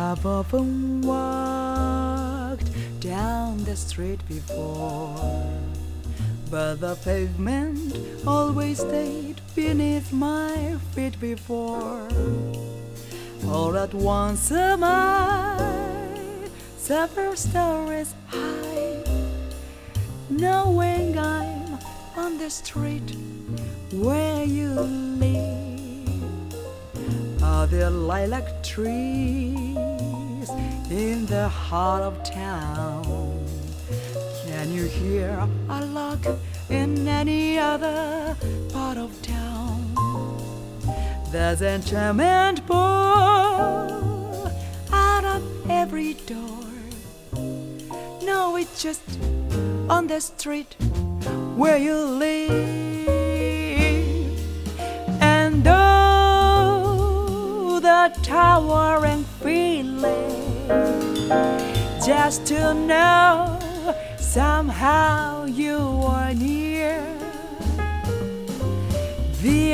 I've often walked down the street before, but the pavement always stayed beneath my feet before. All at once am I several stories high, knowing I'm on the street where you live. Are there lilac trees in the heart of town? Can you hear a lark in any other part of town? There's enchantment pour out of every door. No, it's just on the street where you live. And oh, the towering feeling, just to know somehow you are near. The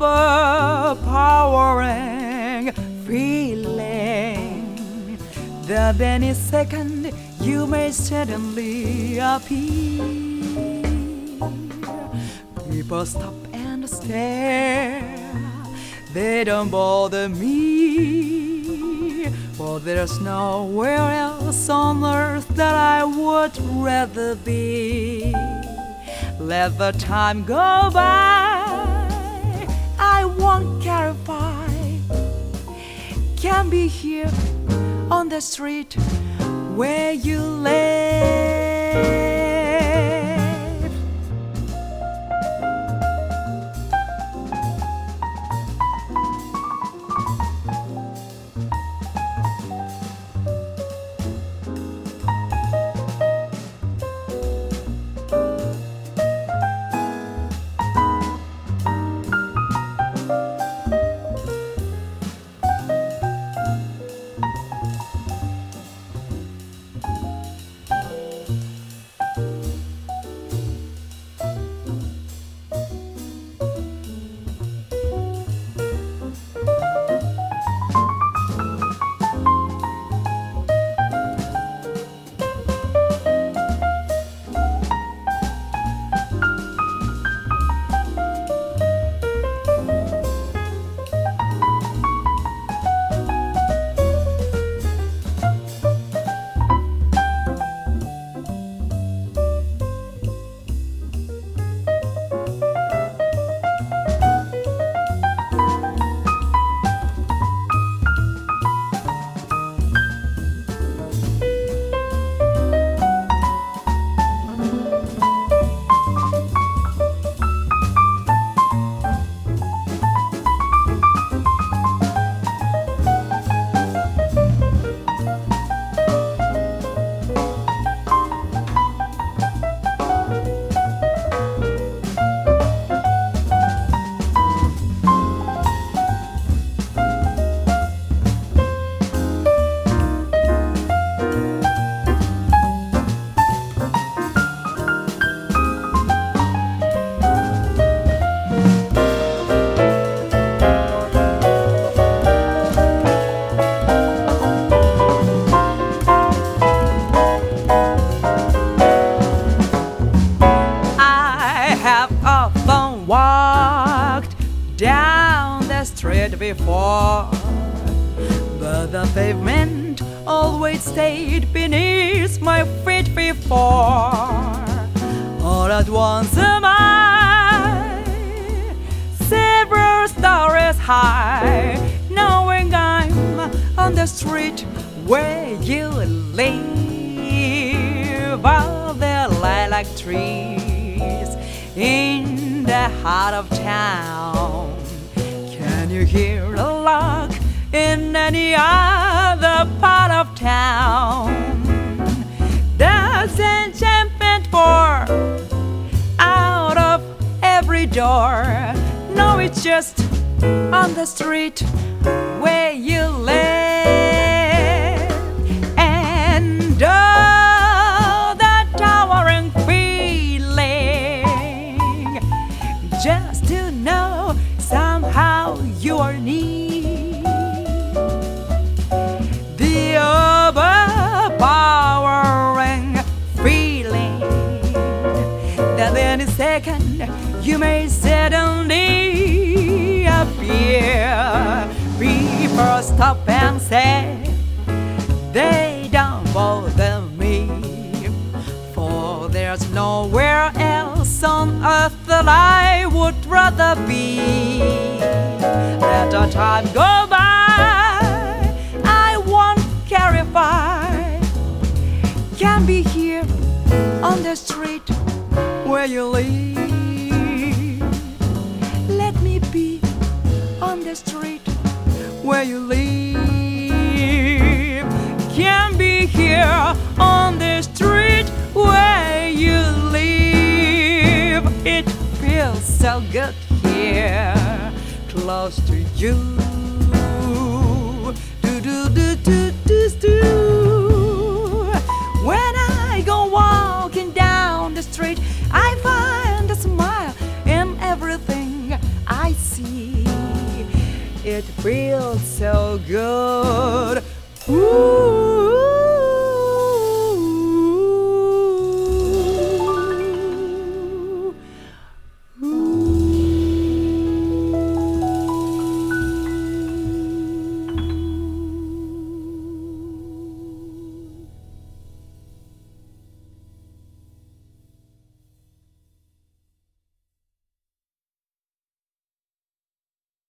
overpowering feeling that any second you may suddenly appear. People stop and stare, they don't bother me, for there's nowhere else on earth that I would rather be. Let the time go by, I won't care if I can be here on the street where you live. Walked down the street before, but the pavement always stayed beneath my feet before. All at once am I several stories high, knowing I'm on the street where you live. All the lilac trees in the heart of town. Can you hear a lark in any other part of town? There's enchantment pour out of every door. No, it's just on the street where you live. And oh, the towering feeling, just to know somehow you are near. The second, you may suddenly appear. People stop and say, they don't bother me, for there's nowhere else on earth that I would rather be. Let the time go by, I won't care if I can be here on the street where you live. Let me be on the street where you live. Can be here on the street where you live. It feels so good here, close to you. Do do do do do do. When I go walking down the street, I find a smile in everything I see. It feels so good. Ooh.